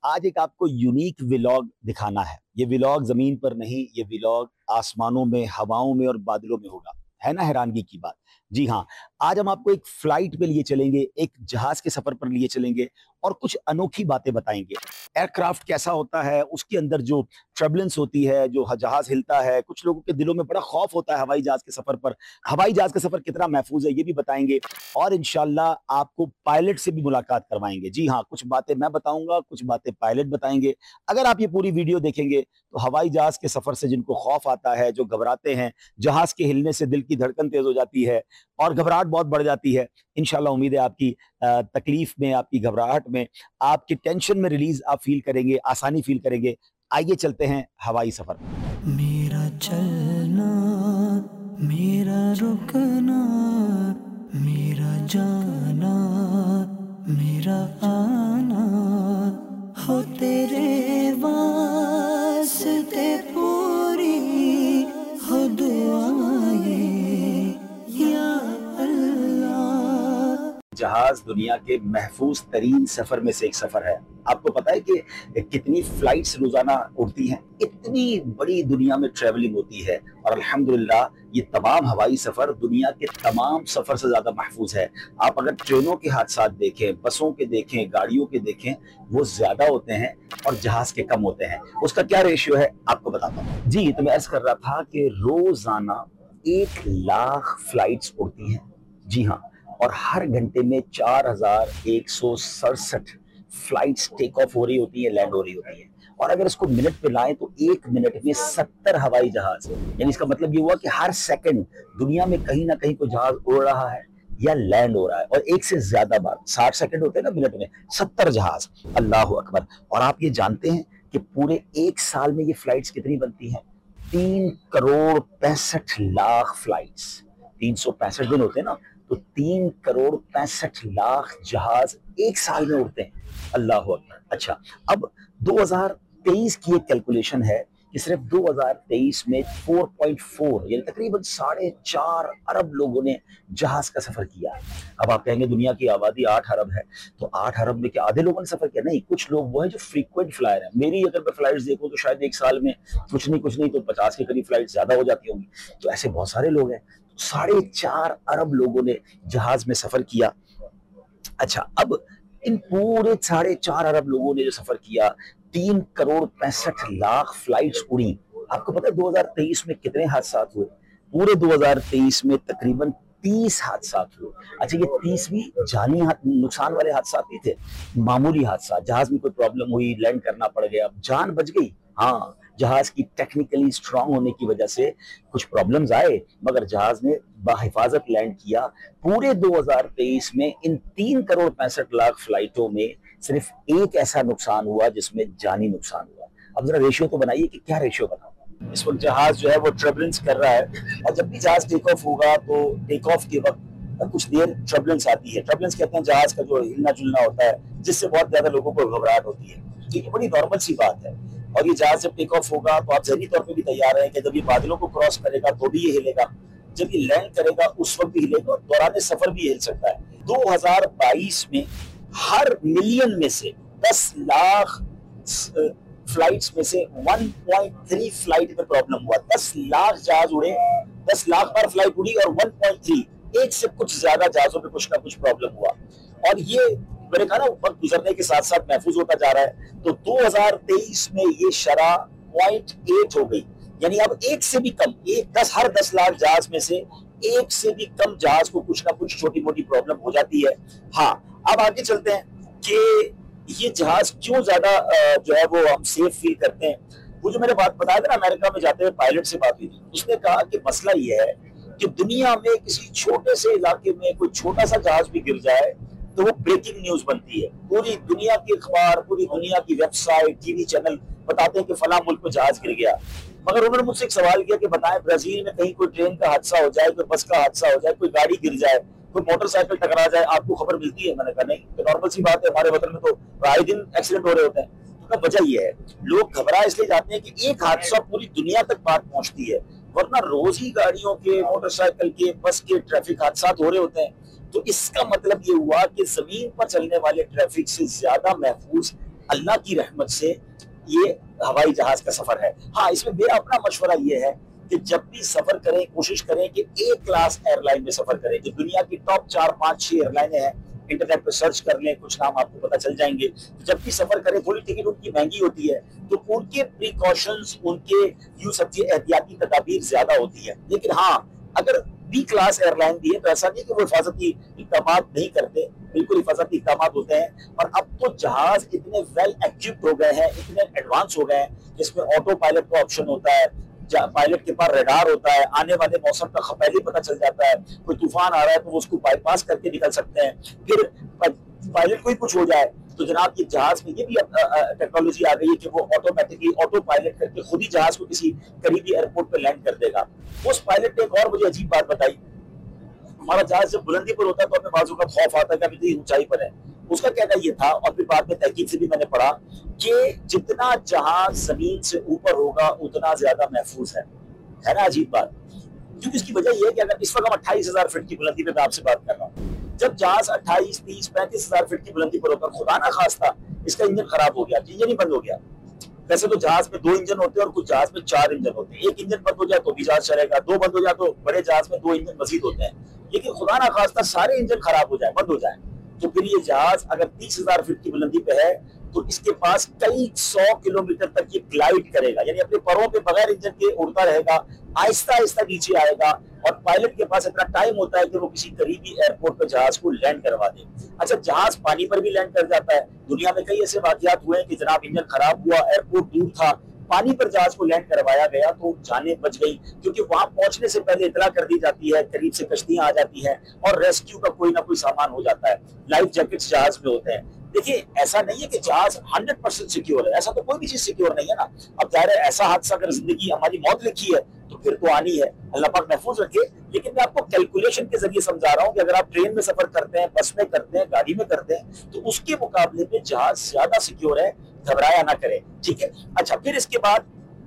आज एक आपको यूनिक व्लॉग दिखाना है। ये व्लॉग जमीन पर नहीं, ये व्लॉग आसमानों में, हवाओं में और बादलों में होगा। है ना हैरानगी की बात। जी हाँ, आज हम आपको एक फ्लाइट पे लिए चलेंगे, एक जहाज के सफर पर लिए चलेंगे और कुछ अनोखी बातें बताएंगे। एयरक्राफ्ट कैसा होता है, उसके अंदर जो ट्रबलेंस होती है, जो जहाज हिलता है, कुछ लोगों के दिलों में बड़ा खौफ होता है हवाई जहाज के सफर पर। हवाई जहाज का सफर कितना महफूज है ये भी बताएंगे और इंशाल्लाह आपको पायलट से भी मुलाकात करवाएंगे। जी हाँ, कुछ बातें मैं बताऊंगा, कुछ बातें पायलट बताएंगे। अगर आप ये पूरी वीडियो देखेंगे तो हवाई जहाज के सफर से जिनको खौफ आता है, जो घबराते हैं, जहाज के हिलने से दिल की धड़कन तेज हो जाती है और घबराहट बहुत बढ़ जाती है, इंशाल्लाह उम्मीद है आपकी तकलीफ में, आपकी घबराहट में, आपकी टेंशन में रिलीज आप फील करेंगे, आसानी फील करेंगे। आइए चलते हैं हवाई सफर। मेरा चलना, मेरा रुकना, मेरा जाना, मेरा आना, हो तेरे वास्ते पूरी हो दुआएं या अल्लाह। जहाज दुनिया के महफूज तरीन सफर में से एक सफर है। आपको पता है कि कितनी फ्लाइट्स रोजाना उड़ती हैं? इतनी बड़ी दुनिया में ट्रेवलिंग होती है और अल्हम्दुलिल्लाह ये तमाम हवाई सफर दुनिया के तमाम सफर से ज्यादा महफूज है। आप अगर ट्रेनों के हादसात देखें, बसों के देखें, गाड़ियों के देखें, वो ज्यादा होते हैं और जहाज के कम होते हैं। उसका क्या रेशियो है आपको बताता हूँ। जी, तो मैं अर्ज कर रहा था कि रोजाना 1 लाख फ्लाइट्स उड़ती हैं। जी हाँ, और हर घंटे में 4167 फ्लाइट्स टेक ऑफ हो रही होती है, लैंड हो रही होती है। और अगर इसको मिनट पे लाएं तो 1 मिनट में 70 हवाई जहाज, यानी इसका मतलब ये हुआ कि हर सेकंड दुनिया में कहीं ना कहीं कोई जहाज उड़ रहा है या लैंड हो रहा है। और एक से ज्यादा बार, 60 सेकंड होते हैं ना मिनट में, 70 जहाज। अल्लाह अकबर। और आप ये जानते हैं कि पूरे एक साल में ये फ्लाइट्स कितनी बनती हैं? 3 करोड़ 65 लाख फ्लाइट्स। 365 दिन होते हैं ना, तो 3 करोड़ 65 लाख जहाज एक साल में उड़ते हैं। अल्लाह अकबर। अच्छा, अब 2023 की एक कैलकुलेशन है कि सिर्फ 2023 में 4.4 यानी तकरीबन 4.5 अरब लोगों ने जहाज का सफर किया। अब आप कहेंगे दुनिया की आबादी 8 अरब है, तो 8 अरब में क्या आधे लोगों ने सफर किया? नहीं, कुछ लोग वो है जो फ्रीक्वेंट फ्लायर है। मेरी अगर मैं फ्लाइट्स देखूं तो शायद एक साल में कुछ नहीं तो 50 के करीब फ्लाइट ज्यादा हो जाती होंगी। तो ऐसे बहुत सारे लोग हैं। 4.5 अरब लोगों ने जहाज में सफर किया। अच्छा, अब इन पूरे 4.5 अरब लोगों ने जो सफर किया, 3 करोड़ 65 लाख फ्लाइट्स उड़ी। आपको पता है 2023 में कितने हादसा हुए? पूरे 2023 में तकरीबन 30 हादसा हुए। अच्छा, ये 30 भी जानी नुकसान वाले हादसा नहीं थे, मामूली हादसा। जहाज में कोई प्रॉब्लम हुई, लैंड करना पड़ गया, जान बच गई। हाँ, जहाज की टेक्निकली स्ट्रांग होने की वजह से कुछ प्रॉब्लम्स आए, मगर जहाज ने बाहिफाजत लैंड किया। पूरे 2023 में इन 3 करोड़ 65 लाख फ्लाइटों में सिर्फ एक ऐसा नुकसान हुआ जिसमें जानी नुकसान हुआ। अब जरा रेशियो तो बनाइए कि क्या रेशियो बना। इस वक्त जहाज जो है वो ट्रबलेंस कर रहा है और जब भी जहाज टेक ऑफ होगा तो टेक ऑफ के वक्त कुछ देर ट्रबलेंस आती है। ट्रबलेंस कहते हैं जहाज का जो हिलना जुलना होता है, जिससे बहुत ज्यादा लोगों को घबराहट होती है। तो ये बड़ी नॉर्मल सी बात है। और ये जहाज जब टेक ऑफ होगा तो आप ज़हनी तौर पे भी तैयार हैं कि जब ये बादलों को क्रॉस करेगा तो भी ये हिलेगा, जब ये लैंड करेगा उस वक्त भी हिलेगा और दौरान सफर भी हिल सकता है। 2022 में हर मिलियन में से 10 लाख फ्लाइट्स में से 1.3 फ्लाइट में प्रॉब्लम हुआ। 10 लाख जहाज उड़े, 10 लाख बार फ्लाइट उड़ी और 1.3, एक से कुछ ज्यादा जहाजों में कुछ ना कुछ प्रॉब्लम हुआ। और ये मैंने कहा ना, वक्त गुजरने के साथ साथ महफूज होता जा रहा है। तो 2023 में ये शरह 0.8 हो गई, यानी अब एक से भी कम, हर 10 लाख जहाज में से एक से भी कम जहाज को कुछ ना कुछ छोटी मोटी प्रॉब्लम हो जाती है। हाँ, अब आगे चलते हैं कि ये जहाज क्यों ज्यादा जो है वो हम सेफ फील करते हैं। वो जो मैंने बात बताया था ना, अमेरिका में जाते हुए पायलट से बात हुई थी, उसने कहा कि मसला ये है कि दुनिया में किसी छोटे से इलाके में कोई छोटा सा जहाज भी गिर जाए तो वो ब्रेकिंग न्यूज बनती है। पूरी दुनिया के अखबार, पूरी दुनिया की वेबसाइट, टीवी चैनल बताते हैं कि फला मुल्क में जहाज गिर गया। मगर उन्होंने मुझसे एक सवाल किया कि बताएं, ब्राजील में कहीं कोई ट्रेन का हादसा हो जाए, कोई बस का हादसा हो जाए, कोई गाड़ी गिर जाए, कोई मोटरसाइकिल टकरा जाए, आपको खबर मिलती है? मैंने कहा नहीं, तो नॉर्मल सी बात है, हमारे वतन में तो आए दिन एक्सीडेंट हो रहे होते हैं। तो वजह यह है, लोग घबरा इसलिए जाते हैं कि एक हादसा पूरी दुनिया तक बात पहुंचती है, वरना रोज ही गाड़ियों के, मोटरसाइकिल के, बस के ट्रैफिक हादसा हो रहे होते हैं। तो इसका मतलब ये हुआ कि जमीन पर चलने वाले ट्रैफिक से ज्यादा महफूज अल्लाह की रहमत से ये हवाई जहाज का सफर है। हाँ, इसमें मेरा अपना मशवरा ये है कि जब भी सफर करें कोशिश करें कि ए क्लास एयरलाइन में सफर करें। जो दुनिया की टॉप 4, 5, 6 एयरलाइनें हैं, इंटरनेट पर सर्च कर लें, कुछ नाम आपको पता चल जाएंगे। तो जब भी सफर करें, थोड़ी टिकट उनकी महंगी होती है, तो उनके प्रिकॉशंस, उनके यूं समझिए एहतियाती तदाबीर ज्यादा होती है। लेकिन हाँ, अगर बी क्लास एयरलाइन भी है तो ऐसा नहीं कि वो हिफाजती इकदाम नहीं करते, बिल्कुल हिफाजती इकदाम होते हैं। और अब तो जहाज इतने वेल एक्विप्ड हो गए हैं, इतने एडवांस हो गए हैं, जिसमें ऑटो पायलट का ऑप्शन होता है, पायलट के पास रडार होता है, आने वाले मौसम का पहले पता चल जाता है, कोई तूफान आ रहा है तो वो उसको बाईपास करके निकल सकते हैं। फिर पायलट को ही कुछ हो जाए तो जनाब ये जहाज में ये भी टेक्नोलॉजी आ गई है कि वो ऑटोमेटिकली ऑटो पायलट करके खुद ही जहाज को किसी करीबी एयरपोर्ट पे लैंड कर देगा। उस पायलट ने एक और मुझे अजीब बात बताई। हमारा जहाज जब बुलंदी पर होता है तो हमें बाजू का खौफ आता है कि अभी ऊंचाई पर है। उसका कहना ये था, और फिर बाद में तहकीक से भी मैंने पढ़ा, कि जितना जहाज जमीन से ऊपर होगा उतना ज्यादा महफूज है ना। अजीब बात, क्योंकि इसकी वजह यह है कि अगर इस वक्त हम 28,000 फीट की बुलंदी पे मैं आपसे बात कर रहा हूँ, जब जहाज 28, 30, 35,000 फीट की बुलंदी पर होता, खुदा ना खास्ता इसका इंजन खराब हो गया, इंजन ही बंद हो गया। वैसे तो जहाज में 2 इंजन होते हैं और कुछ जहाज में 4 इंजन होते हैं। एक इंजन बंद हो जाए तो भी जहाज चलेगा, 2 बंद हो जाए तो बड़े जहाज में 2 इंजन मजीद होते हैं। लेकिन खुदा ना खास्ता सारे इंजन खराब हो जाए, बंद हो जाए, तो फिर ये जहाज अगर 30,000 फीट की बुलंदी पे है तो इसके पास कई 100 किलोमीटर तक ये ग्लाइड करेगा, यानी अपने पैरों पे बगैर इंजन के उड़ता रहेगा, आहिस्ता आहिस्ता नीचे आएगा। और पायलट के पास इतना टाइम होता है कि वो किसी करीबी एयरपोर्ट पर जहाज को लैंड करवा दे। अच्छा, जहाज पानी पर भी लैंड कर जाता है। दुनिया में कई ऐसे वाकयात हुए हैं कि जनाब इंजन खराब हुआ, एयरपोर्ट दूर था, पानी पर जहाज को लैंड करवाया गया तो जाने बच गई, क्योंकि वहां पहुंचने से पहले इतला कर दी जाती है, करीब से कश्तियां आ जाती है और रेस्क्यू का कोई ना कोई सामान हो जाता है। लाइफ जैकेट्स जहाज में होते हैं। देखिए, ऐसा नहीं है कि जहाज 100% सिक्योर है, ऐसा तो कोई भी चीज सिक्योर नहीं है ना। अब जाहिर है ऐसा हादसा अगर जिंदगी हमारी मौत लिखी है तो फिर तो आनी है, अल्लाह पाक महफूज रखे। लेकिन मैं आपको कैलकुलेशन के जरिए समझा रहा हूँ कि अगर आप ट्रेन में सफर करते हैं, बस में करते हैं, गाड़ी में करते हैं, तो उसके मुकाबले में जहाज ज्यादा सिक्योर है, घबराया ना करें, ठीक है। अच्छा, फिर इसके बाद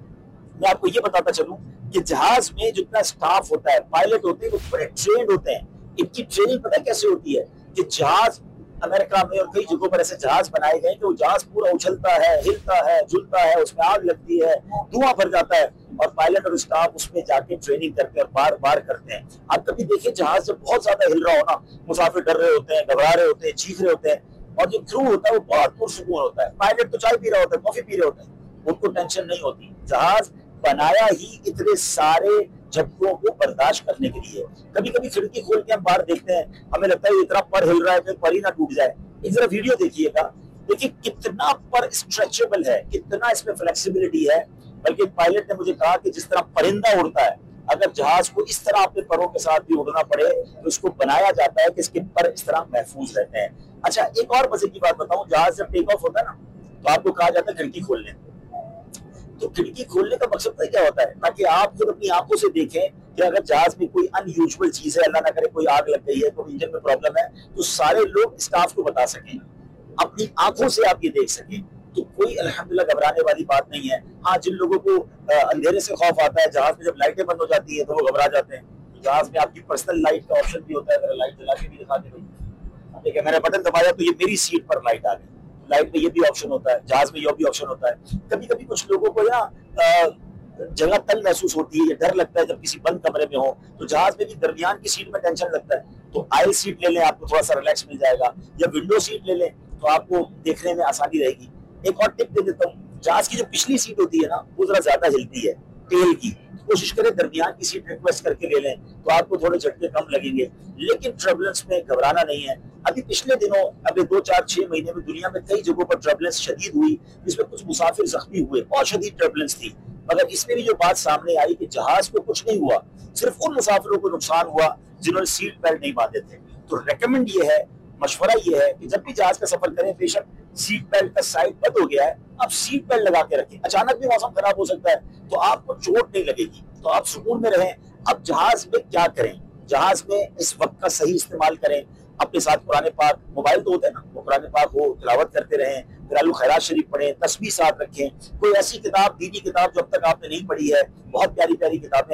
मैं आपको ये बताता चलूं कि जहाज में जितना स्टाफ होता है, पायलट होते हैं, वो बड़े ट्रेंड होते हैं। इनकी ट्रेनिंग पता कैसे होती है कि जहाज अमेरिका में और कई जगहों पर ऐसे जहाज बनाए गए कि वो जहाज पूरा उछलता है, हिलता है, झुलता है, उसमें आग लगती है, धुआं भर जाता है, और पायलट और स्टाफ उसमें जाके ट्रेनिंग करते हैं और बार बार करते हैं। आप कभी देखिए जहाज जब बहुत ज्यादा हिल रहा हो ना, मुसाफिर डर रहे होते हैं, घबरा रहे होते हैं, चीख रहे होते हैं, और जो क्रू होता है वो बहुत पुरसुकून होता है। पायलट तो चाय पी रहा होता है, कॉफी पी रहे होते हैं, उनको टेंशन नहीं होती। जहाज बनाया ही इतने सारे झटकों को बर्दाश्त करने के लिए। कभी कभी खिड़की खोल के हम बाहर देखते हैं, हमें लगता है इतना पर हिल रहा है कि पर ही ना टूट जाए। एक जरा वीडियो देखिएगा, देखिए कितना पर स्ट्रेचेबल है, कितना इसमें फ्लेक्सिबिलिटी है। बल्कि पायलट ने मुझे कहा कि जिस तरह परिंदा उड़ता है, अगर जहाज को इस तरह अपने परों के साथ भी उड़ना पड़े तो इसको बनाया जाता है कि इसके पर इस तरह महफूज रहते हैं। अच्छा, एक और मजे की बात बताऊं, जहाज जब टेक ऑफ होता है ना तो आपको कहा जाता है खिड़की खोल लें। तो खिड़की खोलने का मकसद पता क्या होता है, ताकि आप खुद अपनी आंखों से देखें कि अगर जहाज में कोई अनयूजुअल चीज है, अल्लाह ना करे कोई आग लग गई है, कोई इंजन में प्रॉब्लम है, तो सारे लोग स्टाफ को बता सकें, अपनी आंखों से आप ये देख सकें। तो कोई अल्हम्दुलिल्लाह घबराने वाली बात नहीं है। हाँ, जिन लोगों को अंधेरे से खौफ आता है, जहाज में जब लाइटें बंद हो जाती है तो वो घबरा जाते हैं। तो जहाज में आपकी पर्सनल लाइट का ऑप्शन भी होता है, अगर लाइट जला के भी दिखा दे भाई, देखिए मैंने बटन दबाया तो ये मेरी सीट पर लाइट आ गई। लाइट में ये भी ऑप्शन होता है, जहाज में ये भी ऑप्शन होता है। कभी कभी कुछ लोगों को ना जगह तंग महसूस होती है, डर लगता है जब किसी बंद कमरे में हो, तो जहाज में भी दरमियान की सीट में टेंशन लगता है, तो आयल सीट ले लें, आपको थोड़ा सा रिलैक्स मिल जाएगा, या विंडो सीट ले लें तो आपको देखने में आसानी रहेगी। एक और टिप दे देता हूँ, जहाज की जो पिछली सीट होती है ना वो जरा ज्यादा हिलती है टेल की, कोशिश करें दरमियान की सीट रिक्वेस्ट करके ले लें तो आपको थोड़े झटके कम लगेंगे। लेकिन ट्रबुलेंस में घबराना नहीं है। अभी पिछले दिनों, अभी 2, 4, 6 महीने में दुनिया में कई जगहों पर ट्रबुलेंस शदीद हुई, जिसमें कुछ मुसाफिर जख्मी हुए, बहुत शदीद ट्रबुलेंस थी। मगर इसमें भी जो बात सामने आई कि जहाज को कुछ नहीं हुआ, सिर्फ उन मुसाफिरों को नुकसान हुआ जिन्होंने सीट बेल्ट नहीं बांधे थे। तो रेकमेंड ये है, मशवरा ये है कि जब भी जहाज का सफर करें, बेशक सीट बेल्ट का साइड बंद हो गया है, आप सीट बेल्ट लगा के रखें। अचानक भी मौसम खराब हो सकता है तो आपको चोट नहीं लगेगी, तो आप सुकून में रहें। अब जहाज में क्या करें, जहाज में इस वक्त का सही इस्तेमाल करें। अपने साथ कुरान पाक, मोबाइल तो होता है ना, वो कुरान पाक हो, तिलावत करते रहें, फिर खैरात शरीफ पढ़ें, तस्बीह साथ रखें। कोई ऐसी किताब, दीनी किताब जो अब तक आपने नहीं पढ़ी है, बहुत प्यारी प्यारी किताबें हैं,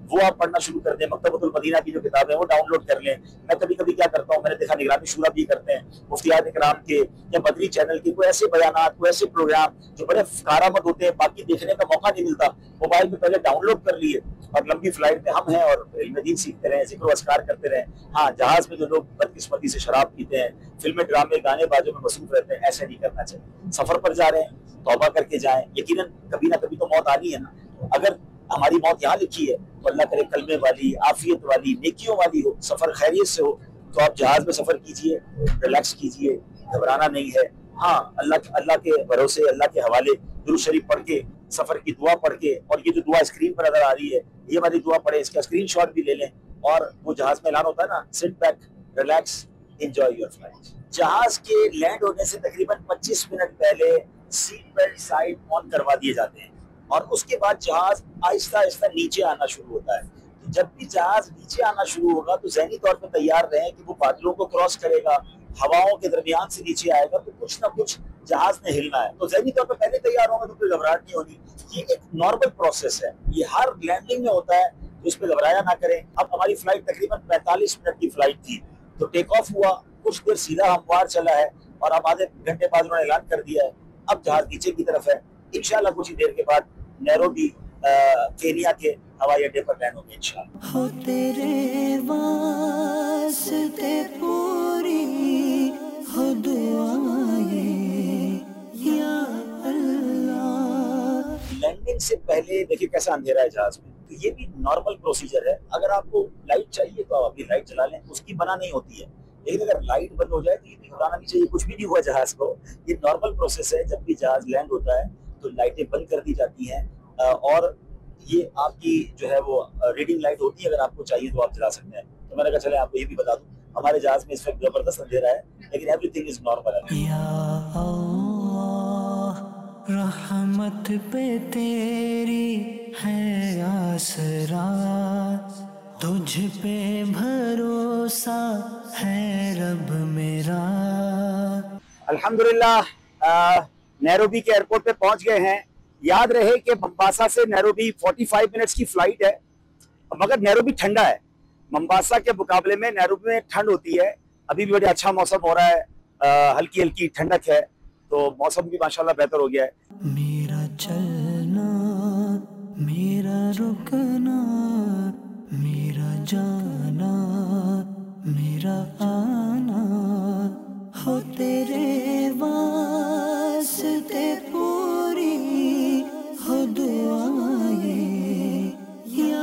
वो आप पढ़ना शुरू कर दें। मकतबतुल मदीना की जो किताब है वो डाउनलोड कर लें। मैं कभी कभी क्या करता हूँ, मैंने देखा निगरानी शूरा भी करते हैं, मुफ्तियात इकराम के या बदरी चैनल के कोई ऐसे बयानात, कोई ऐसे प्रोग्राम जो बड़े कारामद होते हैं, बाकी देखने का मौका नहीं मिलता, मोबाइल में पहले डाउनलोड कर लिए और लंबी फ्लाइट में हम हैं और इल्म दीन सीखते रहे, जिक्र अस्कार करते रहे। हाँ, जहाज में जो लोग बदकिस्मती से शराब पीते हैं, फिल्में ड्रामे गाने बाजों में मसरूफ रहते हैं, ऐसा नहीं करना चाहिए। सफर पर जा रहे हैं, तौबा करके जाएं, यकीनन कभी ना कभी तो मौत आनी है ना। अगर हमारी मौत यहाँ लिखी है तो अल्लाह करे कलमे वाली, आफियत वाली, नेकियों वाली हो, सफर खैरियत से हो, तो आप जहाज में सफर कीजिए, रिलैक्स कीजिए, घबराना नहीं है। हाँ, अल्लाह के भरोसे, अल्लाह के हवाले दुरूद शरीफ पढ़ के, सफर की दुआ पढ़ के, और ये जो दुआ स्क्रीन पर नजर आ रही है ये वाली दुआ पढ़े, इसका स्क्रीनशॉट भी ले लें। और वो जहाज में ऐलान होता है ना, sit back, relax, enjoy your flight. जहाज के लैंड होने से तकरीबन 25 मिनट पहले सीट बेल्ट साइड ऑन करवा दिए जाते हैं और उसके बाद जहाज आहिस्ता आहिस्ता नीचे आना शुरू होता है। तो जब भी जहाज नीचे आना शुरू होगा तो ज़हनी तौर पर तैयार रहें कि वो बादलों को क्रॉस करेगा, हवाओं के दरमियान से नीचे आएगा, तो कुछ ना कुछ जहाज ने हिलना है। तो ज़हनी तौर पर पहले तैयार होंगे तो कोई घबराहट नहीं होगी। ये एक नॉर्मल प्रोसेस है, ये हर लैंडिंग में होता है, तो इस पर घबराया ना करें। अब हमारी फ्लाइट तकरीबन 45 मिनट की फ्लाइट थी, तो टेक ऑफ हुआ, कुछ देर सीधा हमवार चला है और अब आधे घंटे बाद उन्होंने ऐलान कर दिया है अब जहाज नीचे की तरफ है। इंशाल्लाह कुछ ही देर के बाद नैरोबी केनिया के हवाई अड्डे पर लैंड होंगे इंशाल्लाह। हो तेरे वास्ते पूरी हो दुआएं या अल्लाह। लैंडिंग से पहले देखिए कैसा अंधेरा है जहाज में, तो ये भी नॉर्मल प्रोसीजर है। अगर आपको लाइट चाहिए तो आप अपनी लाइट चला लें, उसकी मना नहीं होती है, लेकिन अगर लाइट बंद हो जाए तो ये भी घबराना नहीं चाहिए, कुछ भी नहीं हुआ जहाज को। ये नॉर्मल प्रोसेस है, जब भी जहाज लैंड होता है तो लाइटें बंद कर दी जाती हैं और ये आपकी जो है वो रीडिंग लाइट होती है, अगर आपको चाहिए तो आप चला सकते हैं। तो मैंने कहा चले आपको ये भी बता दूं, हमारे जहाज में इस वक्त जबरदस्त अंधेरा है, लेकिन एवरीथिंग इज नॉर्मल है। या अल्लाह, रहमत पे तेरी है आसरा, तुझ पे भरोसा है रब मेरा। अल्हम्दुलिल्लाह नैरोबी के एयरपोर्ट पे पहुंच गए हैं। याद रहे कि मंबासा से नैरोबी 45 मिनट्स की फ्लाइट है, मगर नैरोबी ठंडा है। मंबासा के मुकाबले में नैरोबी में ठंड होती है। अभी भी बड़ा अच्छा मौसम हो रहा है, हल्की हल्की ठंडक है, तो मौसम भी माशाल्लाह बेहतर हो गया है। मेरा चलना, मेरा रुकना, मेरा जाना, मेरा आना, हो तेरे वास्ते पूरी हो दुआएं या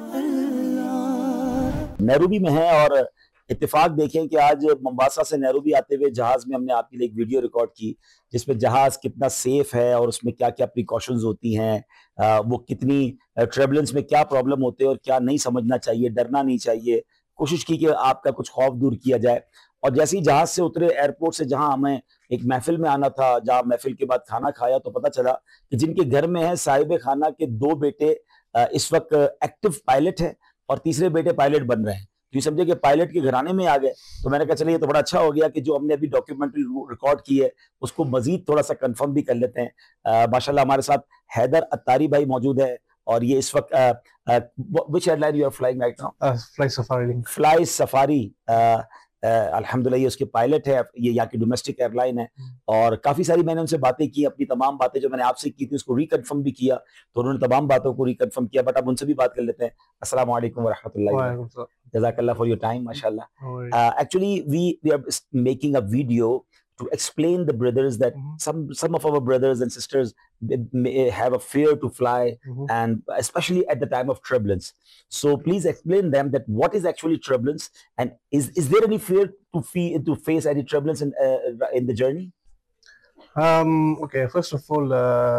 अल्लाह। नैरोबी में है और इत्तेफाक देखें कि आज मंबासा से नैरोबी आते हुए जहाज में हमने आपके लिए एक वीडियो रिकॉर्ड की जिसमें जहाज कितना सेफ है और उसमें क्या क्या प्रिकॉशंस होती हैं, वो कितनी ट्रेवलेंस में क्या प्रॉब्लम होते हैं और क्या नहीं समझना चाहिए, डरना नहीं चाहिए। कोशिश की कि आपका कुछ खौफ दूर किया जाए। और जैसे ही जहाज से उतरे एयरपोर्ट से, जहां हमें एक महफिल में आना था, जहां महफिल के बाद खाना खाया, तो पता चला कि जिनके घर में है साहिब खाना के 2 बेटे इस वक्त एक्टिव पायलट है और तीसरे बेटे पायलट बन रहे हैं। तो ये समझे कि पायलट के घराने में आ गए। तो मैंने कहा चलिए ये तो बड़ा अच्छा हो गया कि जो हमने अभी डॉक्यूमेंट्री रिकॉर्ड की है उसको मजीद थोड़ा सा कंफर्म भी कर लेते हैं। माशाल्लाह हमारे साथ हैदर अत्तारी भाई मौजूद है और ये इस वक्त which airline you are flying right now? Fly Safari. Fly Safari अल्हम्दुलिल्लाह ये उसके पायलट है, ये यहाँ की डोमेस्टिक एयरलाइन है। और काफी सारी मैंने उनसे बातें की, अपनी तमाम बातें जो मैंने आपसे की थी उसको रिकन्फर्म भी किया, तो उन्होंने तमाम बातों को रिकन्फर्म किया। बट अब उनसे भी बात कर लेते हैं। अस्सलाम वालेकुम व रहमतुल्लाहि, जज़ाकल्लाह फॉर योर टाइम, माशाल्लाह। Actually we are making a video to explain the brothers that some of our brothers and sisters may have a fear to fly, and especially at the time of turbulence. So please explain them that what is actually turbulence, and is there any fear to face any turbulence in the journey? Okay, first of all,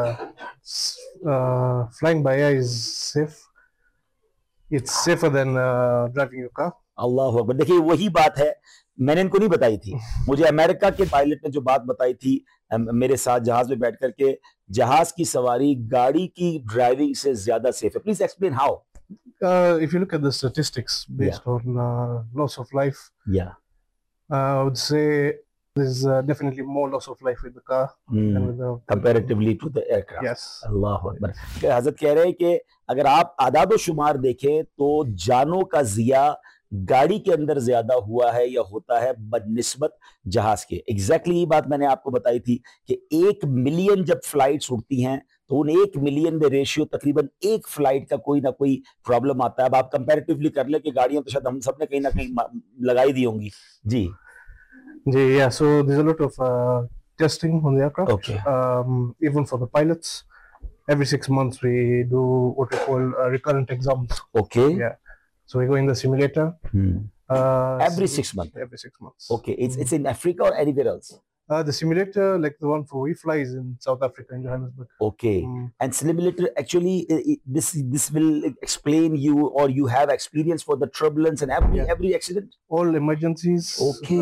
flying by air is safe. It's safer than driving your car. अल्लाह अकबर। देखिए वही बात है, मैंने इनको नहीं बताई थी, मुझे अमेरिका के पायलट ने जो बात बताई थी मेरे साथ जहाज में बैठ करके, जहाज की सवारी गाड़ी की ड्राइविंग से ज्यादा सेफ है। Please explain how. If you look at the statistics based on loss of life, I would say There's definitely more loss of life with the car than with the. Comparatively to the aircraft. Yes. अल्लाह अकबर। हजरत कह रहे हैं कि अगर आप आदाद शुमार देखें तो जानों का जिया गाड़ी के अंदर ज्यादा हुआ है या होता है बदनिस्बत जहाज के। एग्जैक्टली ये बात मैंने आपको बताई थी कि 1 मिलियन जब फ्लाइट्स उड़ती हैं तो उन 1 मिलियन में रेशियो तकरीबन एक फ्लाइट का कोई ना कोई प्रॉब्लम आता है। अब आप कंपैरेटिवली कर ले कि गाड़ियां तो शायद हम सब ने कहीं ना कहीं लगाई दी होंगी जी। Yeah, so there's a lot of testing on the aircraft. Okay. Even for the pilots, every 6 months we do what we call recurrent exams. Okay. Yeah. So we go in the simulator. Every 6 months. Every 6 months. Okay. It's in Africa or anywhere else? The simulator, like the one for we fly, is in South Africa, in Johannesburg. Okay. And simulator actually this will explain you, or you have experience for the turbulence and every accident. All emergencies. Okay.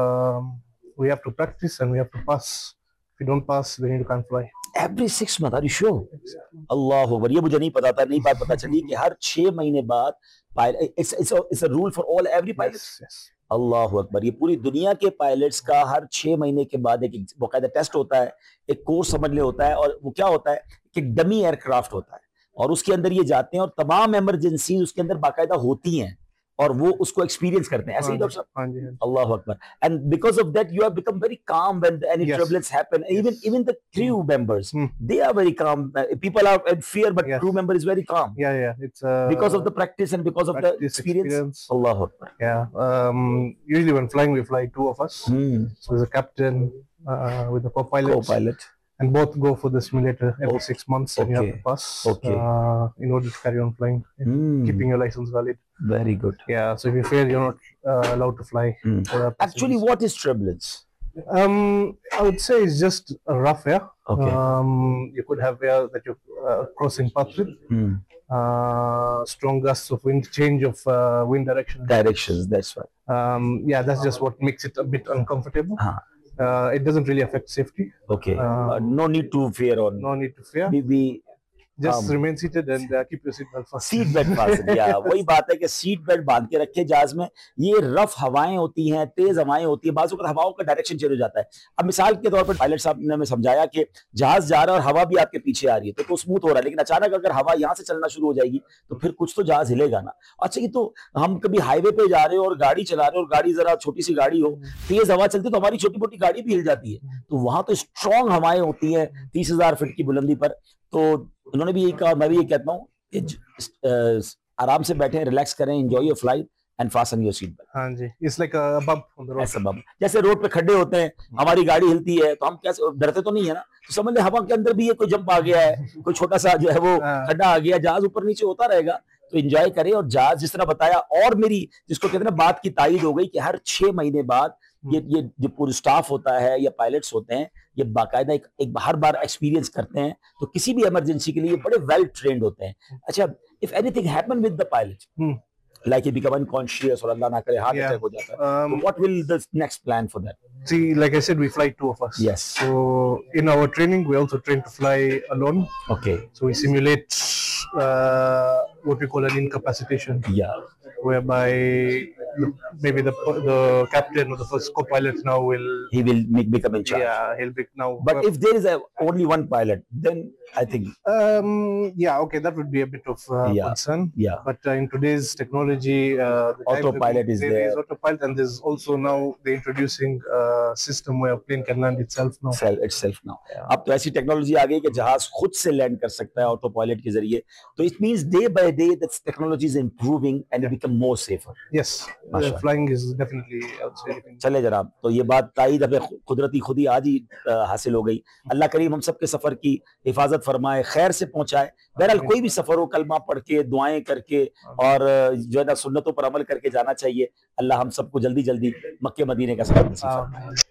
We have to practice and we have to pass. If you don't pass, then you can't fly. Every 6 months, are you sure? अल्लाह अकबर, ये मुझे नहीं पता था। नई बात पता चली कि हर 6 महीने बाद it's a rule for all every pilot. Yes. अल्लाह अकबर, ये पूरी दुनिया के पायलट्स का हर 6 महीने के बाद एक बाकायदा टेस्ट होता है, एक कोर्स समझ ले होता है। और वो क्या होता है कि डमी एयरक्राफ्ट होता है और उसके अंदर ये जाते हैं और तमाम इमरजेंसी उसके अंदर बाकायदा होती हैं और वो उसको एक्सपीरियंस करते हैं। ऐसे ही डॉक्टर साहब? अल्लाह अकबर। And because of that you have become very calm when any turbulence happen. Even the crew members, they are very calm. People are in fear, but crew member is very calm. Yeah. It's because of the practice and because of the experience. Allah Akbar. Yeah. Usually when flying, we fly 2 of us. So there's a captain with the co-pilot. And both go for the simulator every 6 months, and you have to pass in order to carry on flying, keeping your license valid. Very good. Yeah, so if you fail, you're not allowed to fly. Actually, what is turbulence? I would say it's just a rough air. Okay. You could have air that you're crossing paths with. Strong gusts of wind, change of wind direction. Directions, that's right. Yeah, that's just what makes it a bit uncomfortable. It doesn't really affect safety. Okay. No need to fear on. No need to fear. We just remain seated and keep your seatbelt fastened. Seat belt fast. या वही बात है कि seat belt बांध के रखे जहाज में। ये रफ हवाएं होती हैं, तेज हवाएं होती हैं, बाजू का हवाओं का डायरेक्शन चेंज हो जाता है। अब मिसाल के तौर पर पायलट साहब ने हमें समझाया कि जहाज जा रहा है और हवा भी आपके पीछे आ रही है तो स्मूथ हो रहा है, लेकिन अचानक अगर हवा यहाँ से चलना शुरू हो जाएगी तो फिर कुछ तो जहाज हिलेगा ना। अच्छा, ये तो हम कभी हाईवे पे जा रहे हो और गाड़ी चला रहे हो और गाड़ी जरा छोटी सी गाड़ी हो, तेज हवा चलती तो हमारी छोटी मोटी गाड़ी भी हिल जाती है। तो वहां तो स्ट्रॉन्ग हवाएं होती हैं 30,000 फीट की बुलंदी पर। तो उन्होंने भी यही कहा, मैं भी ये कहता हूँ कि आराम से बैठे, रिलैक्स करें, enjoy your flight and fasten your seat belt. हाँ जी, it's like a bump on the road. ऐसा बम्प, जैसे रोड पे खड्डे होते हैं, हमारी गाड़ी हिलती है तो हम कैसे डरते तो नहीं है ना। तो समझ ले हवा के अंदर भी ये कोई जंप आ गया है, कोई छोटा सा जो है वो खड्डा आ गया, जहाज ऊपर नीचे होता रहेगा। तो एंजॉय करें। और जहाज जिस तरह बताया, और मेरी जिसको कहते हैं ना बात की तायीद हो गई कि हर 6 महीने बाद ये जो पूरा स्टाफ होता है या पायलट्स होते हैं, ये बाकायदा एक हर बार एक्सपीरियंस करते हैं। तो किसी भी इमरजेंसी के लिए बड़े वेल ट्रेंड होते हैं। अच्छा, if anything happen with the pilot, like he become unconscious or Allah na kare heart attack ho jata hai, so what will the next plan for that? See, like I said, we fly 2 of us. Yes. So in our training, we also train to fly alone. Okay. So we simulate what we call an incapacitation. Yeah. Whereby maybe the captain or the first co-pilot now will become in charge. Yeah, he'll be now. But if there is only one pilot, then I think yeah, okay, that would be a bit of concern. Yeah. But in today's technology, the autopilot is there. There is autopilot, and there's also now they're introducing a system where a plane can land itself now. Itself now. अब तो ऐसी technology आ गई कि जहाज खुद से land कर सकता है ऑटोपायलट के जरिए। तो it means day by day that technology is improving and it become more safer. Yes, flying is definitely, I would say. चले जनाब, तो ये बात तायीद हमें कुदरती खुद ही आज ही हासिल हो गई। अल्लाह करीम हम सबके सफर की हिफाजत फरमाए, खैर से पहुंचाए। बहरहाल कोई भी सफर हो, कलमा पढ़ के, दुआएं करके और जो है ना सुन्नतों पर अमल करके जाना चाहिए। अल्लाह हम सबको जल्दी जल्दी मक्के मदीने का सफर नसीब फरमाए।